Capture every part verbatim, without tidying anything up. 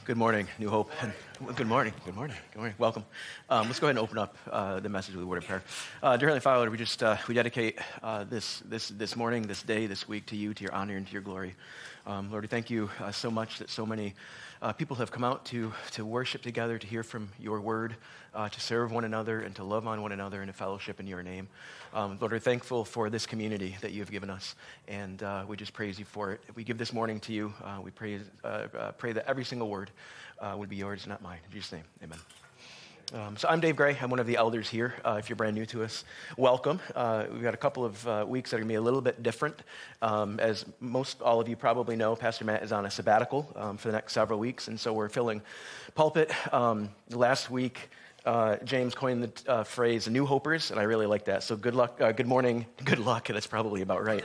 Good morning, New Hope. And good morning, good morning, good morning. Welcome. Um, let's go ahead and open up uh, the message with a word of prayer. Uh, dear Heavenly Father, we just uh, we dedicate uh, this this this morning, this day, this week to you, to your honor and to your glory. Um, Lord, we thank you uh, so much that so many uh, people have come out to to worship together, to hear from your word, uh, to serve one another, and to love on one another, and to fellowship in your name. Um, Lord, we're thankful for this community that you have given us, and uh, we just praise you for it. We give this morning to you. Uh, we pray uh, uh, pray that every single word uh, would be yours, not mine. In Jesus' name, amen. Um, so I'm Dave Gray. I'm one of the elders here. Uh, if you're brand new to us, welcome. Uh, we've got a couple of uh, weeks that are going to be a little bit different. Um, as most all of you probably know, Pastor Matt is on a sabbatical um, for the next several weeks, and so we're filling pulpit. Um, last week, uh, James coined the uh, phrase "New Hopers," and I really like that. So good luck, uh, good morning, good luck. That's probably about right.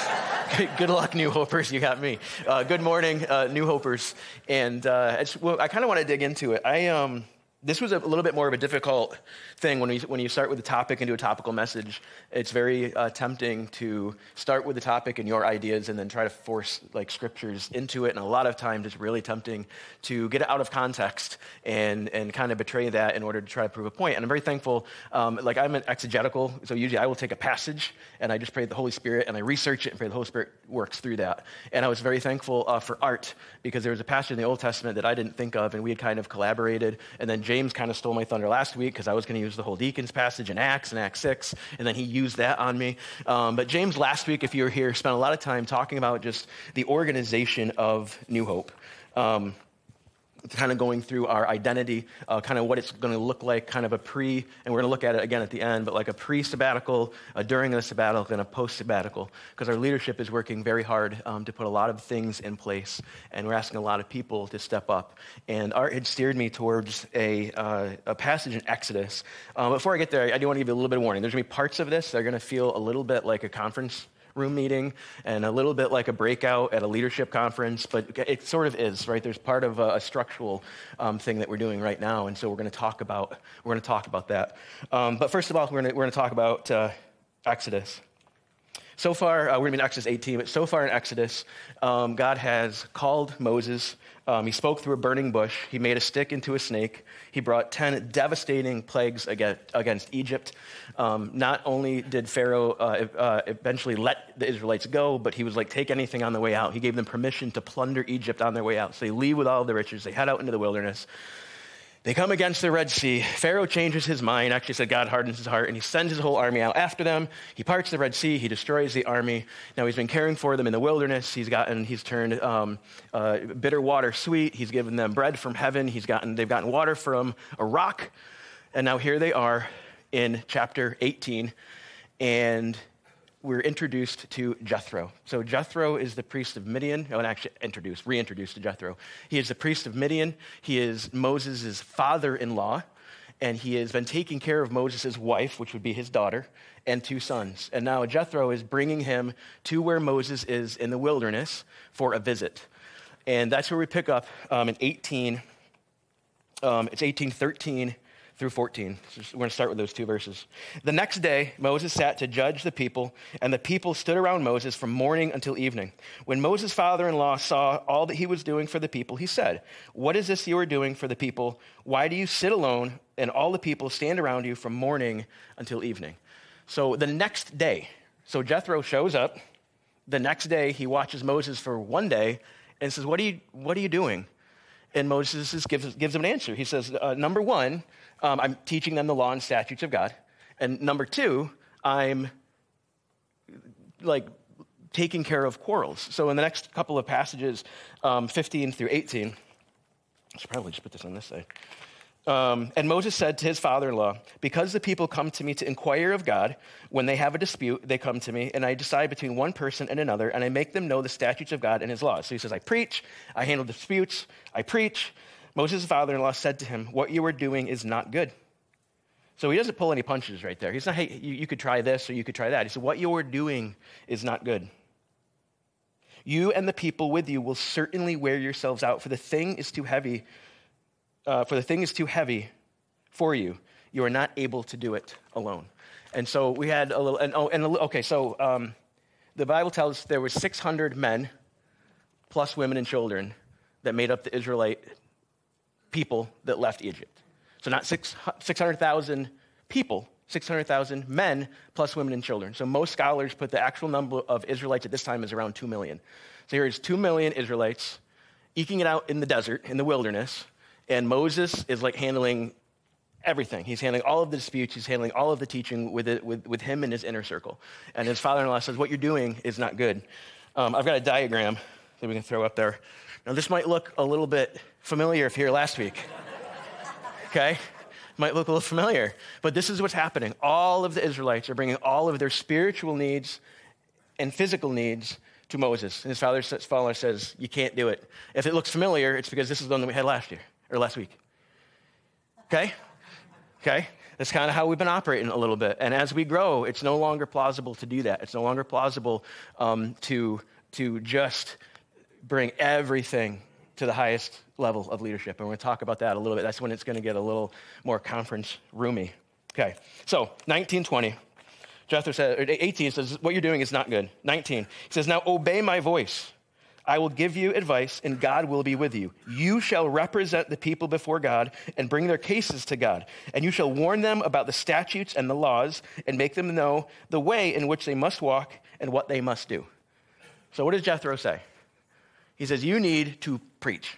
Good luck, New Hopers. You got me. Uh, good morning, uh, New Hopers. And uh, it's, well, I kind of want to dig into it. I um. This was a little bit more of a difficult thing when you, when you start with a topic and do a topical message. It's very uh, tempting to start with the topic and your ideas and then try to force like scriptures into it. And a lot of times it's really tempting to get it out of context and, and kind of betray that in order to try to prove a point. And I'm very thankful. Um, like I'm an exegetical, so usually I will take a passage and I just pray the Holy Spirit and I research it and pray the Holy Spirit works through that. And I was very thankful uh, for Art because there was a passage in the Old Testament that I didn't think of and we had kind of collaborated. And then James kind of stole my thunder last week because I was going to use the whole deacons passage in Acts and Acts six, and then he used that on me. Um, but James last week, if you were here, spent a lot of time talking about just the organization of New Hope. Um, kind of going through our identity, uh, kind of what it's going to look like, kind of a pre, and we're going to look at it again at the end, but like a pre-sabbatical, a during the sabbatical, and a post-sabbatical, because our leadership is working very hard um, to put a lot of things in place, and we're asking a lot of people to step up. And Art had steered me towards a, uh, a passage in Exodus. Uh, before I get there, I do want to give you a little bit of warning. There's going to be parts of this that are going to feel a little bit like a conference room meeting and a little bit like a breakout at a leadership conference, but it sort of is, right? There's part of a, a structural um, thing that we're doing right now, and so we're going to talk about we're going to talk about that. Um, but first of all, we're going to we're going to talk about uh, Exodus. So far, uh, we're going to be in Exodus eighteen, but so far in Exodus, um, God has called Moses. Um, he spoke through a burning bush. He made a stick into a snake. He brought ten devastating plagues against, against Egypt. Um, not only did Pharaoh uh, uh, eventually let the Israelites go, but he was like, take anything on the way out. He gave them permission to plunder Egypt on their way out. So they leave with all of the riches. They head out into the wilderness. They come against the Red Sea. Pharaoh changes his mind. Actually said God hardens his heart, and he sends his whole army out after them. He parts the Red Sea. He destroys the army. Now he's been caring for them in the wilderness. He's gotten, he's turned um, uh, bitter water sweet. He's given them bread from heaven. He's gotten, they've gotten water from a rock. And now here they are in chapter eighteen, and we're introduced to Jethro. So Jethro is the priest of Midian. Oh, and actually introduced, reintroduced to Jethro. He is the priest of Midian. He is Moses' father-in-law, and he has been taking care of Moses' wife, which would be his daughter, and two sons. And now Jethro is bringing him to where Moses is in the wilderness for a visit. And that's where we pick up um, in eighteen. Um, it's eighteen thirteen through fourteen. So we're going to start with those two verses. The next day, Moses sat to judge the people, and the people stood around Moses from morning until evening. When Moses' father-in-law saw all that he was doing for the people, he said, "What is this you are doing for the people? Why do you sit alone and all the people stand around you from morning until evening?" So the next day, so Jethro shows up. The next day, he watches Moses for one day and says, what are you, what are you doing? And Moses gives, gives him an answer. He says, uh, number one, um, I'm teaching them the law and statutes of God. And number two, I'm like taking care of quarrels. So in the next couple of passages, um, fifteen through eighteen, I should probably just put this on this side. Um, and Moses said to his father-in-law, because the people come to me to inquire of God, when they have a dispute, they come to me, and I decide between one person and another, and I make them know the statutes of God and his laws. So he says, I preach, I handle disputes, I preach. Moses' father-in-law said to him, what you are doing is not good. So he doesn't pull any punches right there. He's not, hey, you, you could try this or you could try that. He said, what you are doing is not good. You and the people with you will certainly wear yourselves out, for the thing is too heavy Uh, for the thing is too heavy for you. You are not able to do it alone. And so we had a little, and oh, and a, okay, so um, the Bible tells us there were six hundred men plus women and children that made up the Israelite people that left Egypt. So not six hundred thousand people, six hundred thousand men plus women and children. So most scholars put the actual number of Israelites at this time is around two million. So here's two million Israelites eking it out in the desert, in the wilderness, and Moses is like handling everything. He's handling all of the disputes. He's handling all of the teaching with, it, with, with him and his inner circle. And his father-in-law says, what you're doing is not good. Um, I've got a diagram that we can throw up there. Now, this might look a little bit familiar if you're here last week. Okay? Might look a little familiar. But this is what's happening. All of the Israelites are bringing all of their spiritual needs and physical needs to Moses. And his father, father says, you can't do it. If it looks familiar, it's because this is the one that we had last year, or last week. Okay? Okay? That's kind of how we've been operating a little bit. And as we grow, it's no longer plausible to do that. It's no longer plausible um, to, to just bring everything to the highest level of leadership. And we're going to talk about that a little bit. That's when it's going to get a little more conference roomy. Okay, so nineteen twenty, Jethro says, or eighteen says, what you're doing is not good. nineteen, he says, now obey my voice. I will give you advice, and God will be with you. You shall represent the people before God and bring their cases to God. And you shall warn them about the statutes and the laws and make them know the way in which they must walk and what they must do. So what does Jethro say? He says, you need to preach.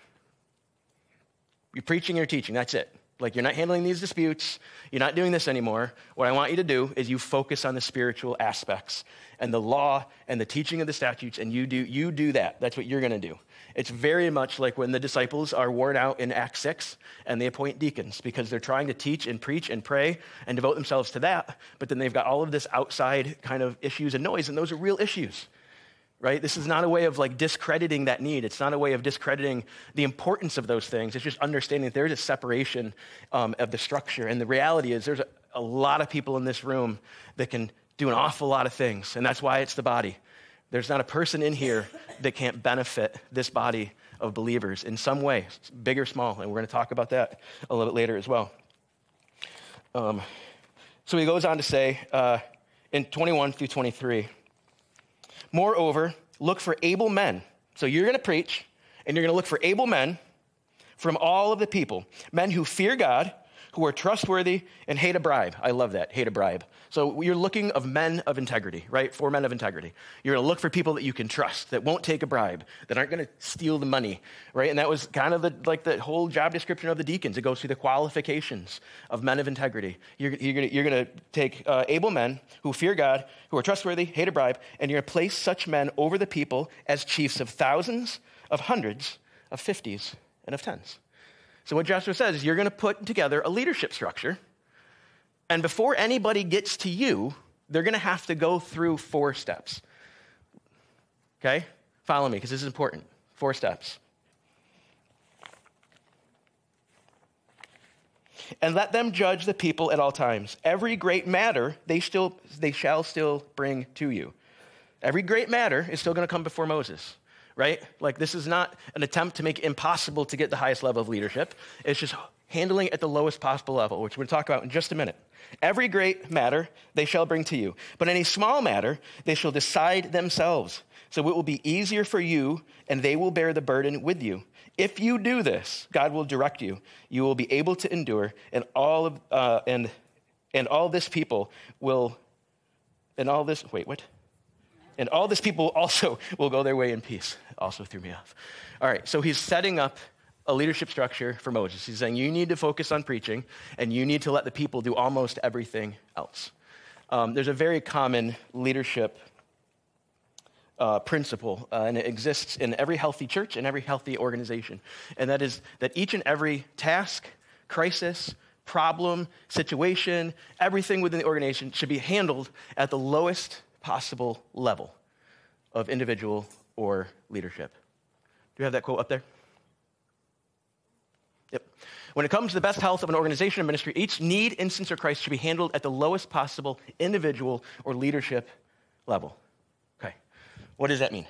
You're preaching, you're teaching, that's it. Like, you're not handling these disputes. You're not doing this anymore. What I want you to do is you focus on the spiritual aspects and the law and the teaching of the statutes, and you do you do that. That's what you're going to do. It's very much like when the disciples are worn out in Acts six, and they appoint deacons because they're trying to teach and preach and pray and devote themselves to that, but then they've got all of this outside kind of issues and noise, and those are real issues. Right? This is not a way of like discrediting that need. It's not a way of discrediting the importance of those things. It's just understanding that there's a separation um, of the structure. And the reality is there's a, a lot of people in this room that can do an awful lot of things. And that's why it's the body. There's not a person in here that can't benefit this body of believers in some way, big or small. And we're going to talk about that a little bit later as well. Um, so he goes on to say uh, in twenty-one through twenty-three, moreover, look for able men. So you're going to preach, and you're going to look for able men from all of the people, men who fear God, who are trustworthy, and hate a bribe. I love that, hate a bribe. So you're looking of men of integrity, right? For men of integrity. You're going to look for people that you can trust, that won't take a bribe, that aren't going to steal the money, right? And that was kind of the, like the whole job description of the deacons. It goes through the qualifications of men of integrity. You're, you're going you're to take uh, able men who fear God, who are trustworthy, hate a bribe, and you're going to place such men over the people as chiefs of thousands, of hundreds, of fifties, and of tens. So what Joshua says is you're going to put together a leadership structure, and before anybody gets to you, they're going to have to go through four steps. Okay? Follow me, because this is important. Four steps. And let them judge the people at all times. Every great matter they still they shall still bring to you. Every great matter is still going to come before Moses. Right? Like, this is not an attempt to make it impossible to get the highest level of leadership. It's just handling it at the lowest possible level, which we're going to talk about in just a minute. Every great matter they shall bring to you, but any small matter they shall decide themselves. So it will be easier for you, and they will bear the burden with you. If you do this, God will direct you. You will be able to endure, and all of uh, and and all this people will, and all this. Wait, what? And all this people also will go their way in peace. Also threw me off. All right, so he's setting up a leadership structure for Moses. He's saying you need to focus on preaching, and you need to let the people do almost everything else. Um, there's a very common leadership uh, principle, uh, and it exists in every healthy church and every healthy organization, and that is that each and every task, crisis, problem, situation, everything within the organization should be handled at the lowest possible level of individual or leadership. Do you have that quote up there? Yep. When it comes to the best health of an organization or ministry, each need, instance, or crisis should be handled at the lowest possible individual or leadership level. Okay. What does that mean?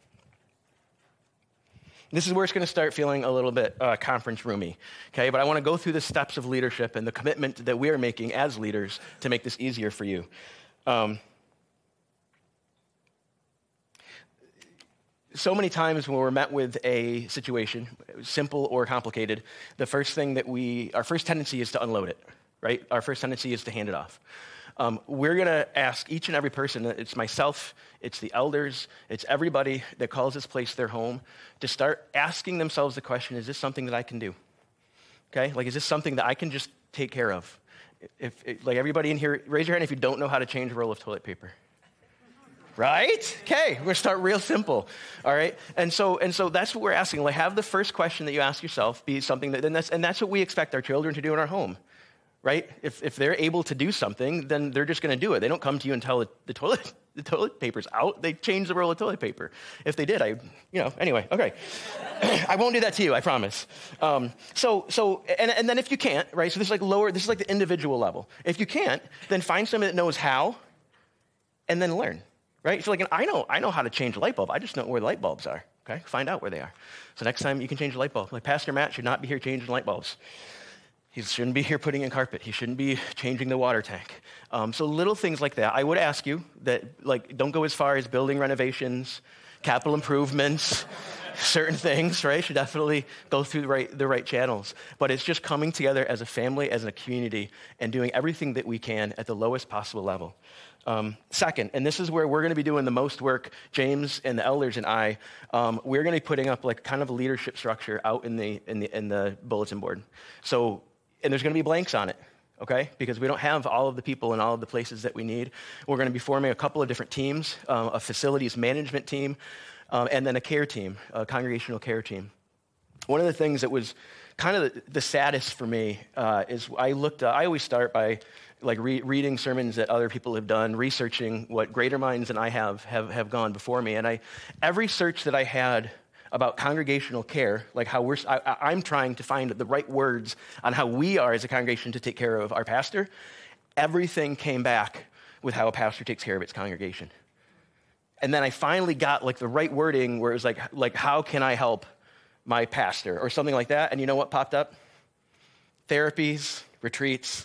This is where it's going to start feeling a little bit uh, conference roomy, okay? But I want to go through the steps of leadership and the commitment that we are making as leaders to make this easier for you. Um, so many times when we're met with a situation, simple or complicated, the first thing that we, our first tendency is to unload it, right? Our first tendency is to hand it off. Um, we're going to ask each and every person, it's myself, it's the elders, it's everybody that calls this place their home, to start asking themselves the question, is this something that I can do? Okay, like, is this something that I can just take care of? If, if like everybody in here, raise your hand if you don't know how to change a roll of toilet paper. Right? Okay, we're going to start real simple, all right? And so and so that's what we're asking. Like, have the first question that you ask yourself be something that, and that's, and that's what we expect our children to do in our home, right? If if they're able to do something, then they're just going to do it. They don't come to you and tell the, the toilet the toilet paper's out. They change the roll of toilet paper. If they did, I, you know, anyway, okay. I won't do that to you, I promise. Um, so, so, and, and then if you can't, right, so this is like lower, this is like the individual level. If you can't, then find somebody that knows how, and then learn, right? So like, I know, I know how to change a light bulb. I just know where the light bulbs are, okay? Find out where they are. So next time you can change a light bulb. Like, Pastor Matt should not be here changing light bulbs. He shouldn't be here putting in carpet. He shouldn't be changing the water tank. Um, so little things like that. I would ask you that, like, don't go as far as building renovations, capital improvements, certain things, right? Should definitely go through the right, the right channels. But it's just coming together as a family, as a community, and doing everything that we can at the lowest possible level. Um, second, and this is where we're going to be doing the most work, James and the elders and I, um, we're going to be putting up like kind of a leadership structure out in the in the in the bulletin board. So, and there's going to be blanks on it, okay? Because we don't have all of the people in all of the places that we need. We're going to be forming a couple of different teams, um, a facilities management team, um, and then a care team, a congregational care team. One of the things that was kind of the, the saddest for me uh, is I looked, uh, I always start by like re- reading sermons that other people have done, researching what greater minds than I have, have have gone before me. And I, every search that I had about congregational care, like how we're, I, I'm trying to find the right words on how we are as a congregation to take care of our pastor, everything came back with how a pastor takes care of its congregation. And then I finally got like the right wording where it was like, like how can I help my pastor or something like that? And you know what popped up? Therapies, retreats,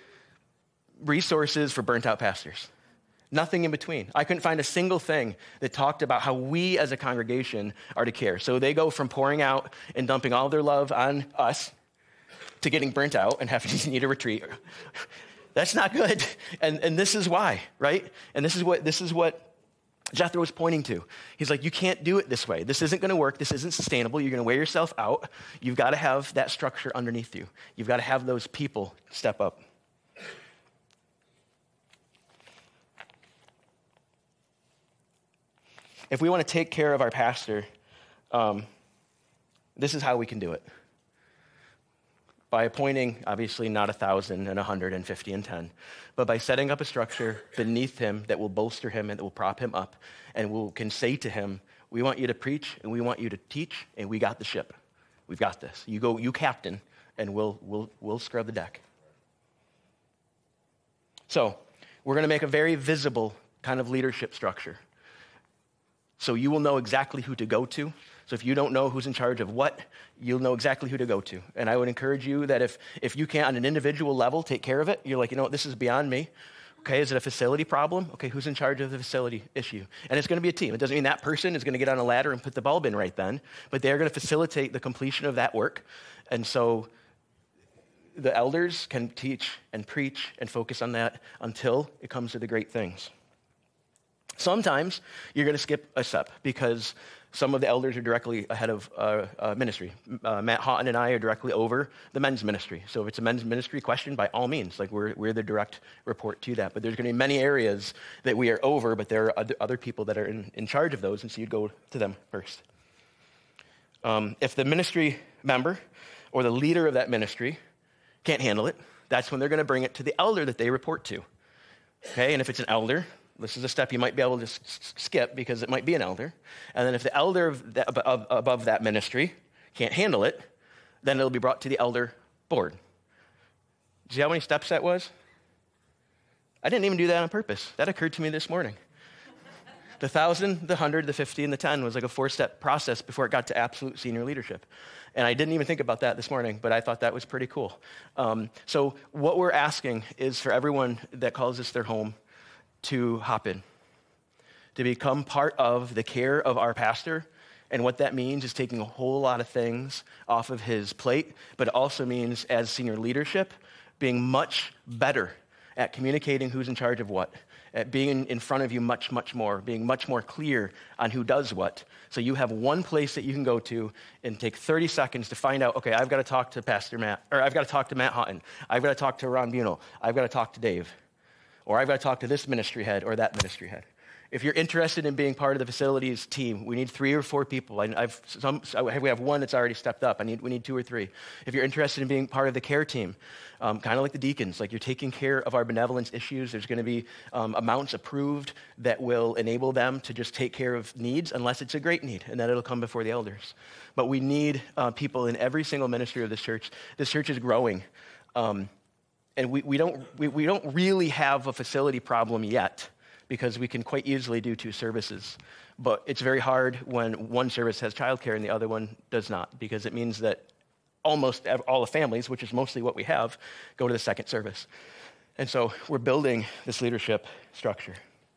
resources for burnt out pastors. Nothing in between. I couldn't find a single thing that talked about how we as a congregation are to care. So they go from pouring out and dumping all their love on us to getting burnt out and having to need a retreat. That's not good. And and this is why, right? And this is what this is what Jethro was pointing to. He's like, you can't do it this way. This isn't going to work. This isn't sustainable. You're going to wear yourself out. You've got to have that structure underneath you. You've got to have those people step up. If we want to take care of our pastor, um, this is how we can do it. By appointing, obviously, not a thousand and a hundred and fifty and ten, but by setting up a structure beneath him that will bolster him and that will prop him up and will can say to him, we want you to preach and we want you to teach and we got the ship. We've got this. You go, you captain, and we'll we'll we'll scrub the deck. So we're going to make a very visible kind of leadership structure. So you will know exactly who to go to. So if you don't know who's in charge of what, you'll know exactly who to go to. And I would encourage you that if, if you can't on an individual level take care of it, you're like, you know what, this is beyond me. Okay, is it a facility problem? Okay, who's in charge of the facility issue? And it's going to be a team. It doesn't mean that person is going to get on a ladder and put the bulb in right then, but they're going to facilitate the completion of that work. And so the elders can teach and preach and focus on that until it comes to the great things. Sometimes you're going to skip a step because some of the elders are directly ahead of uh, uh, ministry. Uh, Matt Houghton and I are directly over the men's ministry. So if it's a men's ministry question, by all means, like we're we're the direct report to that. But there's going to be many areas that we are over, but there are other, other people that are in, in charge of those, and so you'd go to them first. Um, if the ministry member or the leader of that ministry can't handle it, that's when they're going to bring it to the elder that they report to. Okay, and if it's an elder, this is a step you might be able to s- skip because it might be an elder. And then if the elder of that, of, above that ministry can't handle it, then it'll be brought to the elder board. Do you see how many steps that was? I didn't even do that on purpose. That occurred to me this morning. The thousand, the hundred, the fifty, and the ten was like a four-step process before it got to absolute senior leadership. And I didn't even think about that this morning, but I thought that was pretty cool. Um, so what we're asking is for everyone that calls this their home to hop in, to become part of the care of our pastor And what that means is taking a whole lot of things off of his plate, but it also means as senior leadership, being much better at communicating who's in charge of what, at being in front of you much, much more, being much more clear on who does what. So you have one place that you can go to and take thirty seconds to find out, okay, I've got to talk to Pastor Matt, or I've got to talk to Matt Hutton, I've got to talk to Ron Bunel, I've got to talk to Dave, or I've got to talk to this ministry head or that ministry head. If you're interested in being part of the facilities team, we need three or four people. I, I've some, we have one that's already stepped up. I need, we need two or three. If you're interested in being part of the care team, um, kind of like the deacons, like you're taking care of our benevolence issues, there's going to be um, amounts approved that will enable them to just take care of needs, unless it's a great need, and then it'll come before the elders. But we need uh, people in every single ministry of this church. This church is growing, um, and we, we don't we, we don't really have a facility problem yet, because we can quite easily do two services. But it's very hard when one service has childcare and the other one does not, because it means that almost all the families, which is mostly what we have, go to the second service. And so we're building this leadership structure.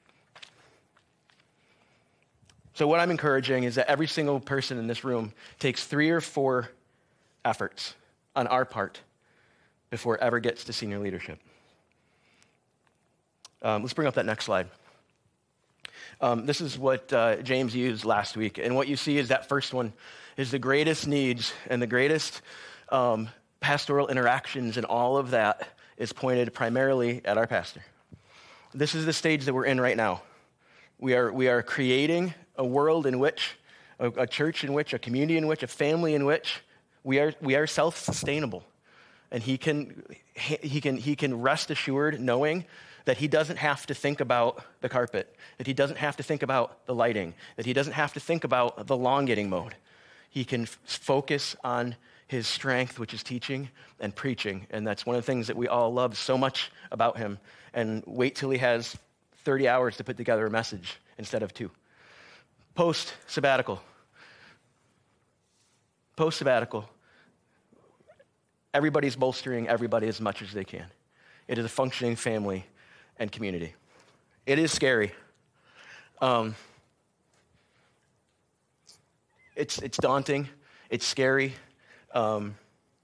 So what I'm encouraging is that every single person in this room takes three or four efforts on our part before it ever gets to senior leadership. Um, let's bring up that next slide. Um, this is what uh, James used last week. And what you see is that first one is the greatest needs and the greatest um, pastoral interactions, and all of that is pointed primarily at our pastor. This is the stage that we're in right now. We are, we are creating a world in which, a, a church in which, a community in which, a family in which we are, we are self-sustainable. And he can, he can, he can rest assured knowing that he doesn't have to think about the carpet, that he doesn't have to think about the lighting, that he doesn't have to think about the elongating mode. He can f- focus on his strength, which is teaching and preaching. And that's one of the things that we all love so much about him. And wait till he has thirty hours to put together a message instead of two. Post-sabbatical. Post-sabbatical. Everybody's bolstering everybody as much as they can. It is a functioning family and community. It is scary. Um, it's it's daunting. It's scary. Um,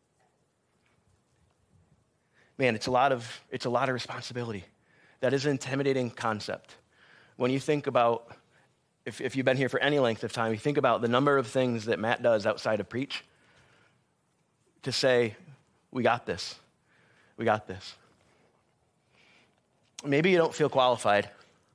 man, it's a lot of it's a lot of responsibility. That is an intimidating concept. When you think about, if, if you've been here for any length of time, you think about the number of things that Matt does outside of preach to say, we got this. We got this. Maybe you don't feel qualified.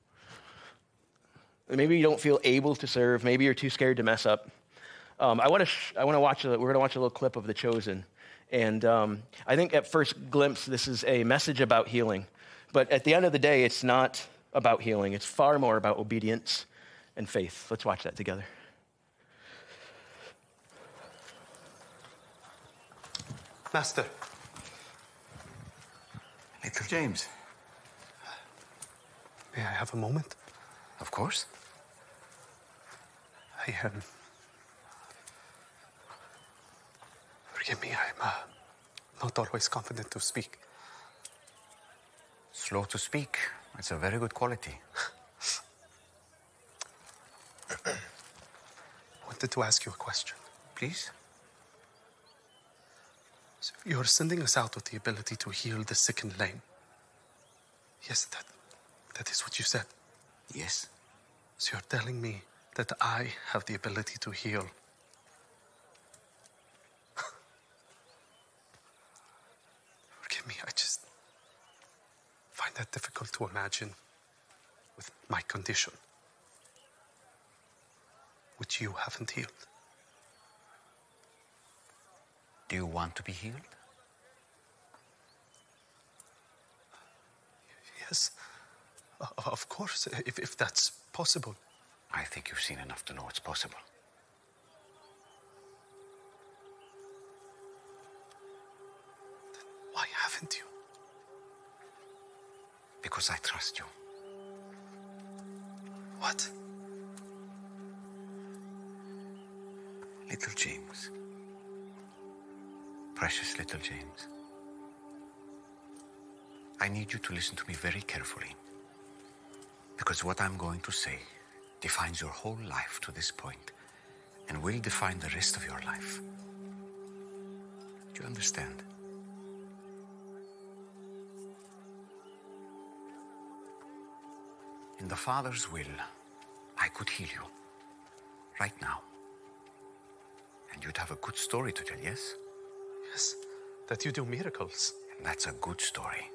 Maybe you don't feel able to serve. Maybe you're too scared to mess up. Um, I want to. Sh- I want to watch. A, we're going to watch a little clip of The Chosen, and um, I think at first glimpse this is a message about healing, but at the end of the day, it's not about healing. It's far more about obedience and faith. Let's watch that together. Master. Little James. May I have a moment? Of course. I um, forgive me, I'm uh, not always confident to speak. Slow to speak. It's a very good quality. I wanted to ask you a question. Please? So you're sending us out with the ability to heal the sick and lame. Yes, that, that is what you said. Yes. So you're telling me that I have the ability to heal. Forgive me, I just find that difficult to imagine with my condition, which you haven't healed. Do you want to be healed? Yes, uh, of course, if, if that's possible. I think you've seen enough to know it's possible. Then why haven't you? Because I trust you. What? Little James. Precious little James. I need you to listen to me very carefully. Because what I'm going to say defines your whole life to this point and will define the rest of your life. Do you understand? In the Father's will, I could heal you right now. And you'd have a good story to tell, yes? Yes, that you do miracles. And that's a good story.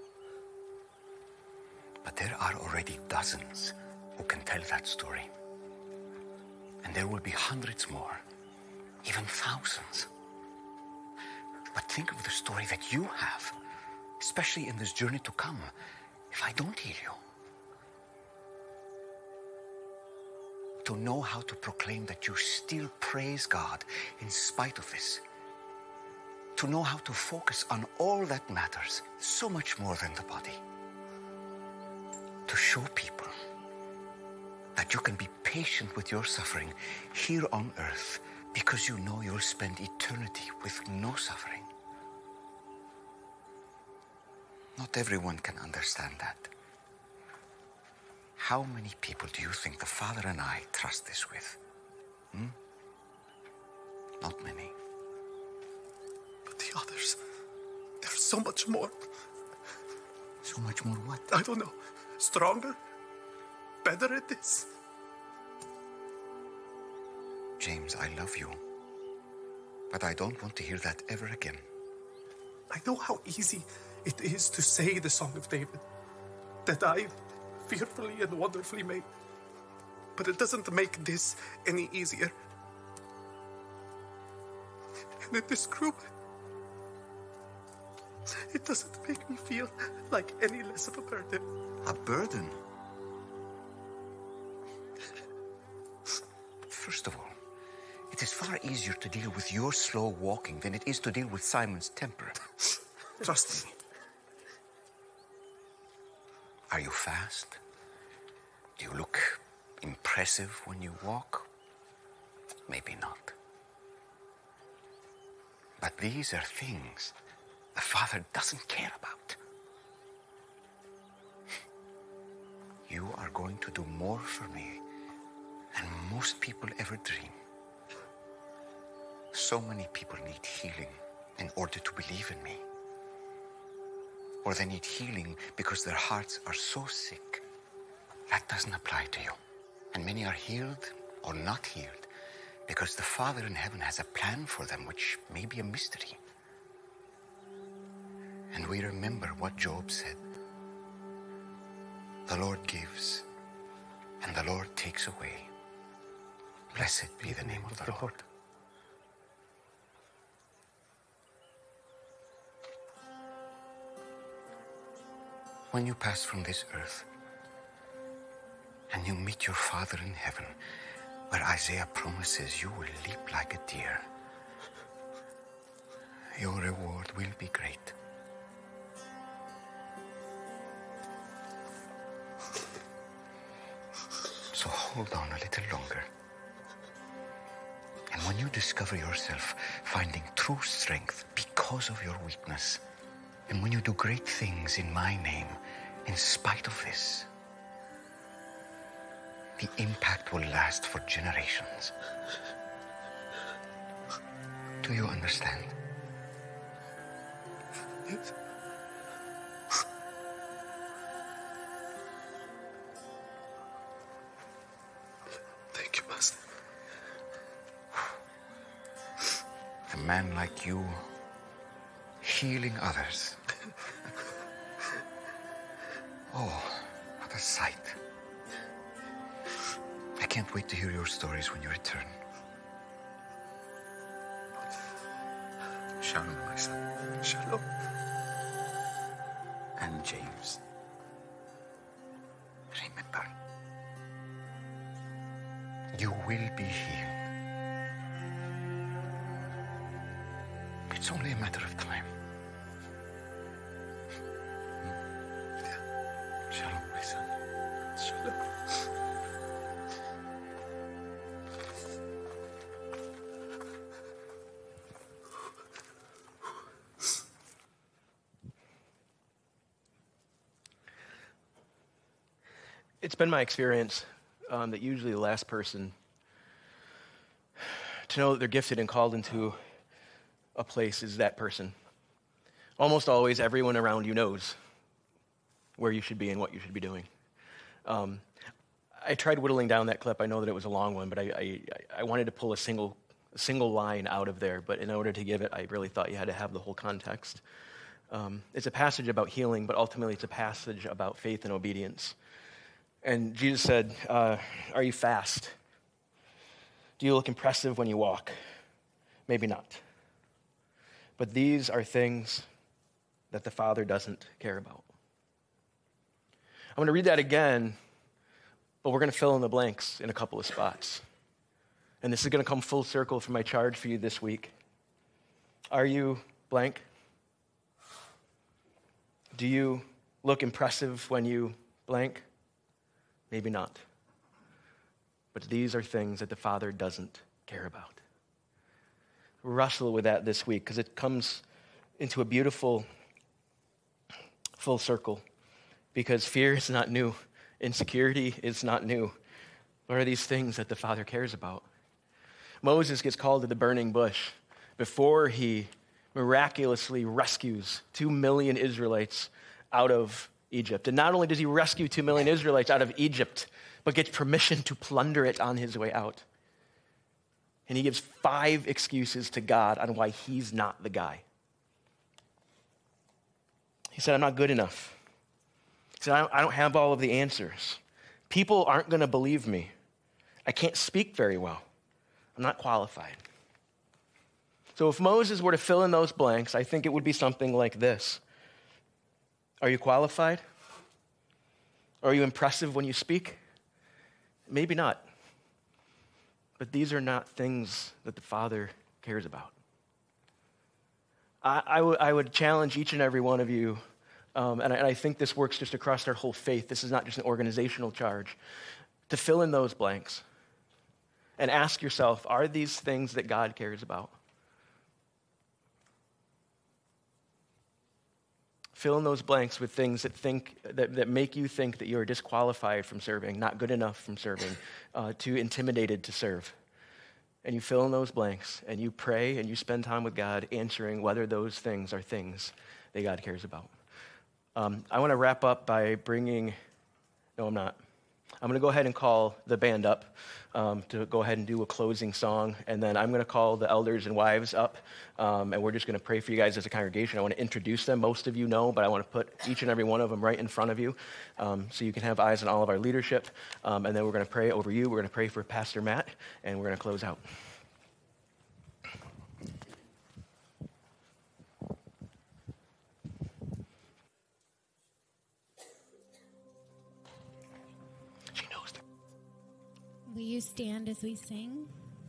But there are already dozens who can tell that story. And there will be hundreds more, even thousands. But think of the story that you have, especially in this journey to come, if I don't heal you. To know how to proclaim that you still praise God in spite of this. To know how to focus on all that matters, so much more than the body. To show people that you can be patient with your suffering here on earth because you know you'll spend eternity with no suffering. Not everyone can understand that. How many people do you think the Father and I trust this with? Hmm? Not many. But the others, there's so much more. So much more what? I don't know. Stronger? Better at this? James, I love you. But I don't want to hear that ever again. I know how easy it is to say the Song of David. That I fearfully and wonderfully made. But it doesn't make this any easier. And in this group, it doesn't make me feel like any less of a burden. A burden? First of all, it is far easier to deal with your slow walking than it is to deal with Simon's temper. Trust me. Are you fast? Do you look impressive when you walk? Maybe not. But these are things the Father doesn't care about. You are going to do more for me than most people ever dream. So many people need healing in order to believe in me. Or they need healing because their hearts are so sick. That doesn't apply to you. And many are healed or not healed because the Father in heaven has a plan for them which may be a mystery. And we remember what Job said. The Lord gives and the Lord takes away. Blessed be the name of the Lord. When you pass from this earth and you meet your Father in heaven, where Isaiah promises you will leap like a deer, your reward will be great. So hold on a little longer. And when you discover yourself finding true strength because of your weakness, and when you do great things in my name, in spite of this, the impact will last for generations. Do you understand? Yes. Thank you, Master. A man like you healing others. Oh, what a sight. I can't wait to hear your stories when you return. Shalom, my son. Shalom. And James. Remember, you will be healed. It's only a matter of time. Shalom, my son. Shalom. It's been my experience um, that usually the last person to know that they're gifted and called into a place is that person. Almost always, everyone around you knows where you should be and what you should be doing. Um, I tried whittling down that clip. I know that it was a long one, but I, I, I wanted to pull a single, a single line out of there. But in order to give it, I really thought you had to have the whole context. Um, it's a passage about healing, but ultimately it's a passage about faith and obedience. And Jesus said, uh, are you fast? Do you look impressive when you walk? Maybe not. But these are things that the Father doesn't care about. I'm going to read that again, but we're going to fill in the blanks in a couple of spots. And this is going to come full circle for my charge for you this week. Are you blank? Do you look impressive when you blank? Maybe not. But these are things that the Father doesn't care about. Wrestle with that this week because it comes into a beautiful full circle. Because fear is not new. Insecurity is not new. What are these things that the Father cares about? Moses gets called to the burning bush before he miraculously rescues two million Israelites out of Egypt. And not only does he rescue two million Israelites out of Egypt, but gets permission to plunder it on his way out. And he gives five excuses to God on why he's not the guy. He said, I'm not good enough. He said, I don't have all of the answers. People aren't going to believe me. I can't speak very well. I'm not qualified. So if Moses were to fill in those blanks, I think it would be something like this. Are you qualified? Are you impressive when you speak? Maybe not. But these are not things that the Father cares about. I, I, w- I would challenge each and every one of you, um, and, I, and I think this works just across our whole faith. This is not just an organizational charge. To fill in those blanks and ask yourself, are these things that God cares about? Fill in those blanks with things that think that, that make you think that you are disqualified from serving, not good enough from serving, uh, too intimidated to serve. And you fill in those blanks, and you pray, and you spend time with God answering whether those things are things that God cares about. Um, I want to wrap up by bringing, no, I'm not. I'm going to go ahead and call the band up um, to go ahead and do a closing song, and then I'm going to call the elders and wives up, um, and we're just going to pray for you guys as a congregation. I want to introduce them. Most of you know, but I want to put each and every one of them right in front of you um, so you can have eyes on all of our leadership, um, and then we're going to pray over you. We're going to pray for Pastor Matt, and we're going to close out. Will you stand as we sing?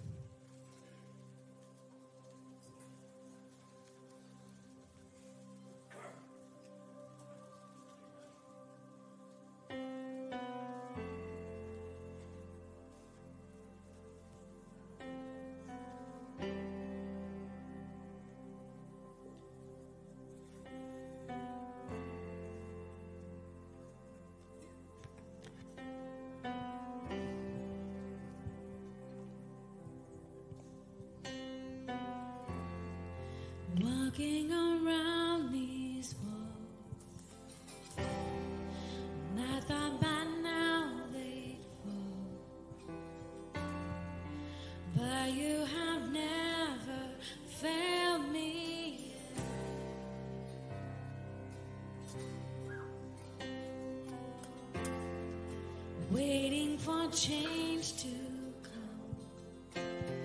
Walking around these walls, and I thought by now they'd fall, but you have never failed me yet. Waiting for change to come,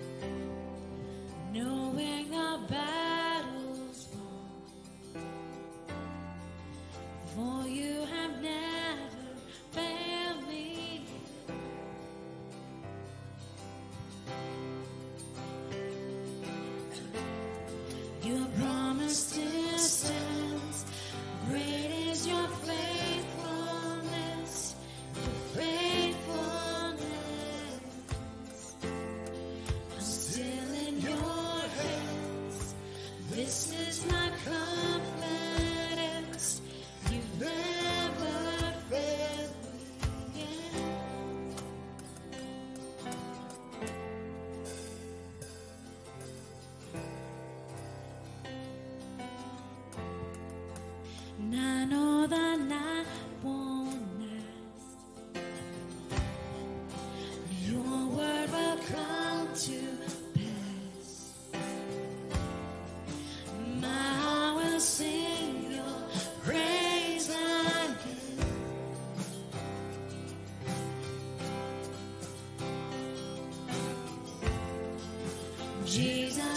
knowing about for you have never failed me. Your promise still stands. Great is your faithfulness, your faithfulness. I'm still in your hands. This is my confidence. You've never failed me yet.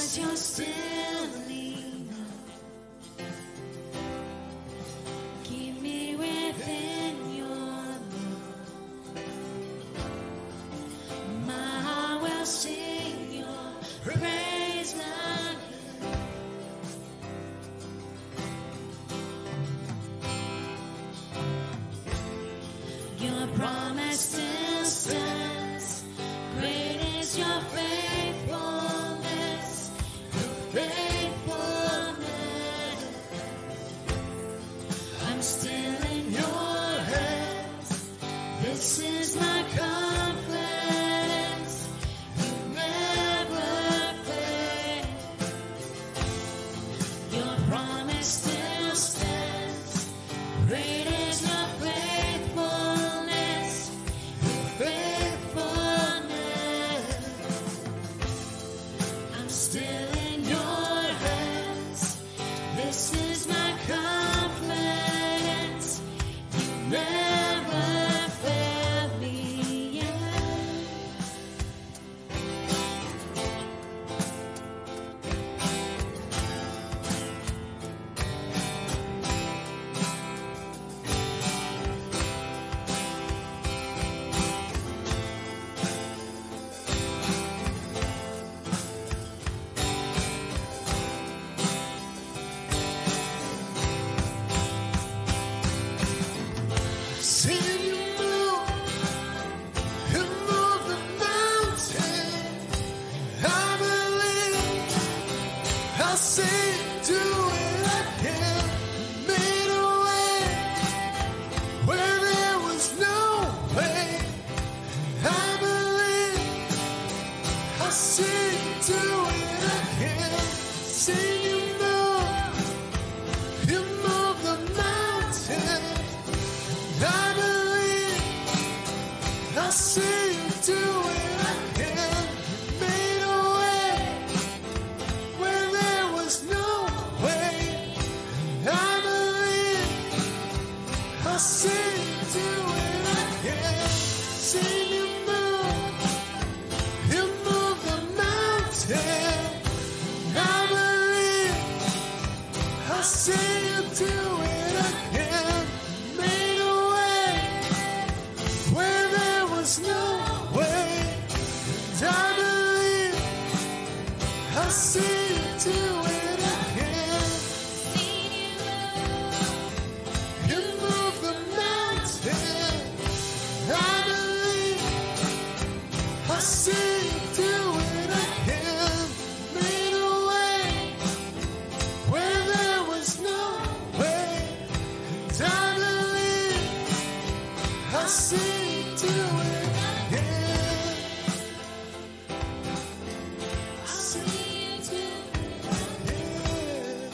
is you're still enough. Keep me within your love. My heart will sing your praise not here. Your promise still stands. Great is your faithfulness, your faithfulness. I'm still in your hands. This is my confidence. You never fail. Your promise still stands. Great is your faithfulness, your faithfulness. I'm still in your hands. This is my confidence. You never failed me yet. See you move, you move the mountain. I believe, I'll see you do it again. Made a way where there was no way. I believe, I'll see you do it again. See you move, you move the mountain. I believe I'll see you do it again. Made a way where there was no way. I believe I'll see you do it again. See you move, you move the mountain. I believe I'll see you do it again. Made a way where there was no way. And I believe I'll see you do it again. You move the mountain. I believe I'll see you do it again. Made a way where there was no way. And I believe I'll see you do it again. I'll see you do it again.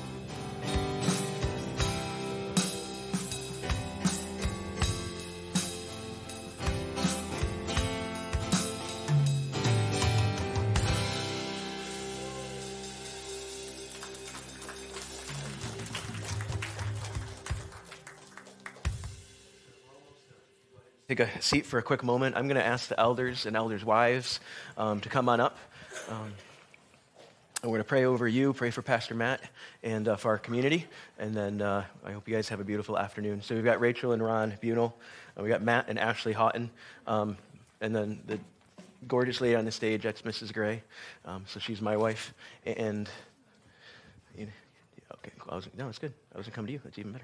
Take a seat for a quick moment. I'm going to ask the elders and elders' wives um, to come on up. Um, and we're going to pray over you, pray for Pastor Matt, and uh, for our community. And then uh, I hope you guys have a beautiful afternoon. So we've got Rachel and Ron Bunel. Uh, we got Matt and Ashley Houghton. Um, and then the gorgeous lady on the stage, that's Missus Gray. Um, so she's my wife. And, you know, okay, cool. I was, no, it's good. I was going to come to you. That's even better.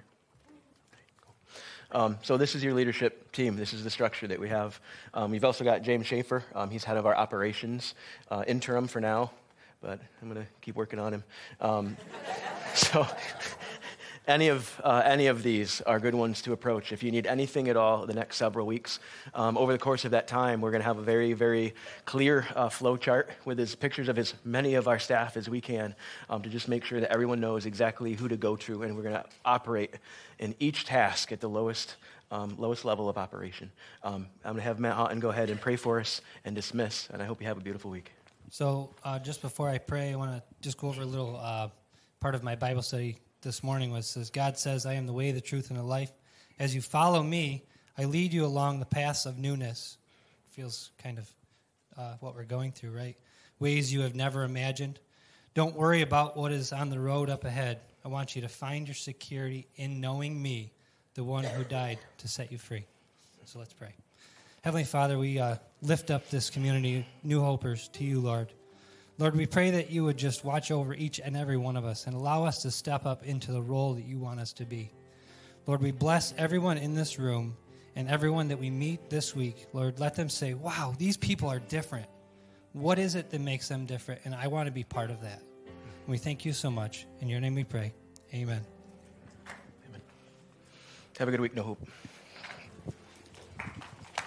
Um, so this is your leadership team. This is the structure that we have. Um, we've also got James Schaefer. Um, he's head of our operations, uh, interim for now, but I'm going to keep working on him. Um, so any of uh, any of these are good ones to approach. If you need anything at all the next several weeks, um, over the course of that time, we're going to have a very, very clear uh, flow chart with as pictures of as many of our staff as we can um, to just make sure that everyone knows exactly who to go to, and we're going to operate in each task at the lowest um, lowest level of operation. Um, I'm going to have Matt Houghton go ahead and pray for us and dismiss, and I hope you have a beautiful week. So uh, just before I pray, I want to just go over a little uh, part of my Bible study this morning was says, God says, I am the way, the truth, and the life. As you follow me, I lead you along the paths of newness. Feels kind of uh, what we're going through, right? Ways you have never imagined. Don't worry about what is on the road up ahead. I want you to find your security in knowing me, the one who died to set you free. So let's pray. Heavenly Father, we uh, lift up this community, New Hopers, to you, Lord. Lord, we pray that you would just watch over each and every one of us and allow us to step up into the role that you want us to be. Lord, we bless everyone in this room and everyone that we meet this week. Lord, let them say, wow, these people are different. What is it that makes them different? And I want to be part of that. And we thank you so much. In your name we pray. Amen. Amen. Have a good week, No Hope.